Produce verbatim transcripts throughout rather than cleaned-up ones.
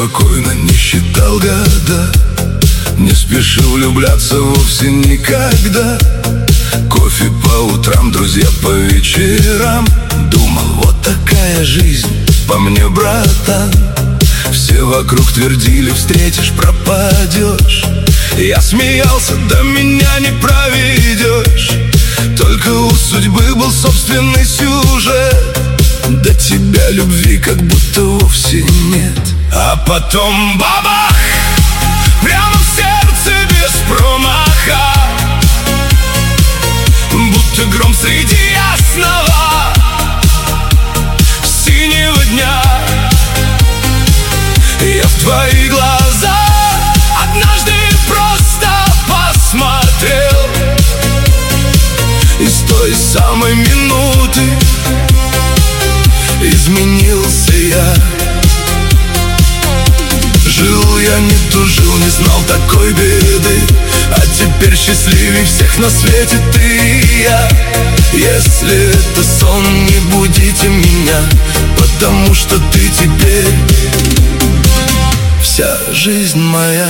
спокойно, не считал года, не спешил влюбляться вовсе никогда. Кофе по утрам, друзья по вечерам. Думал, вот такая жизнь по мне, братан. Все вокруг твердили, встретишь, пропадешь. Я смеялся, да меня не проведешь. Только у судьбы был собственный сюжет. До тебя любви как будто вовсе нет. А потом бабах! Прямо в сердце без промаха, будто гром среди ясного синего дня. Я в твои глаза однажды просто посмотрел, и с той самой минуты изменился я. Жил я, не тужил, не знал такой беды, а теперь счастливей всех на свете ты и я. Если это сон, не будите меня, потому что ты теперь вся жизнь моя.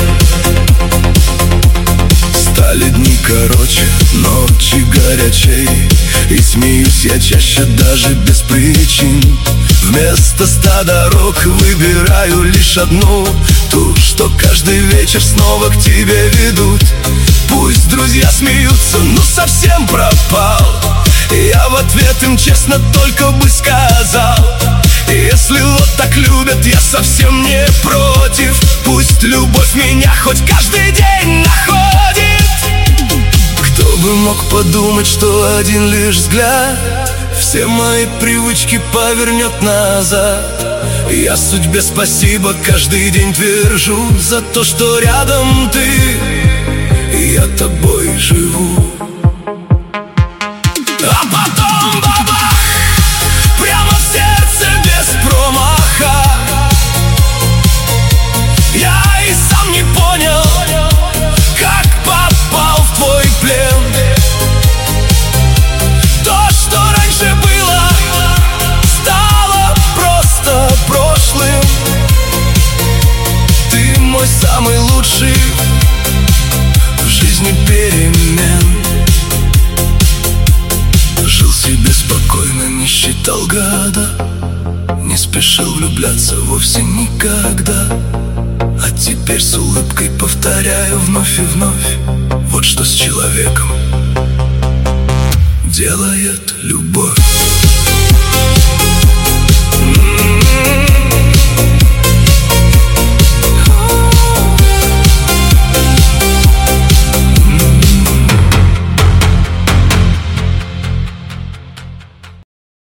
Стали дни короче, ночи горячей, и смеюсь я чаще даже без причин. Вместо ста дорог выбираю лишь одну, ту, что каждый вечер снова к тебе ведут. Пусть друзья смеются, но совсем пропал. Я в ответ им честно только бы сказал: если вот так любят, я совсем не против. Пусть любовь меня хоть каждый день находит. Кто бы мог подумать, что один лишь взгляд все мои привычки повернет назад. Я судьбе спасибо каждый день твержу за то, что рядом ты, и я тобой живу. А потом бабах! Прямо в сердце без промаха. Я и сам не понял, как попал в твой плен. То, что раньше было, стало просто прошлым. Ты мой самый лучший в жизни перемен. Жил себе спокойно, не считал года, не спешил влюбляться вовсе никогда. А теперь с улыбкой повторяю вновь и вновь: вот что с человеком делает любовь.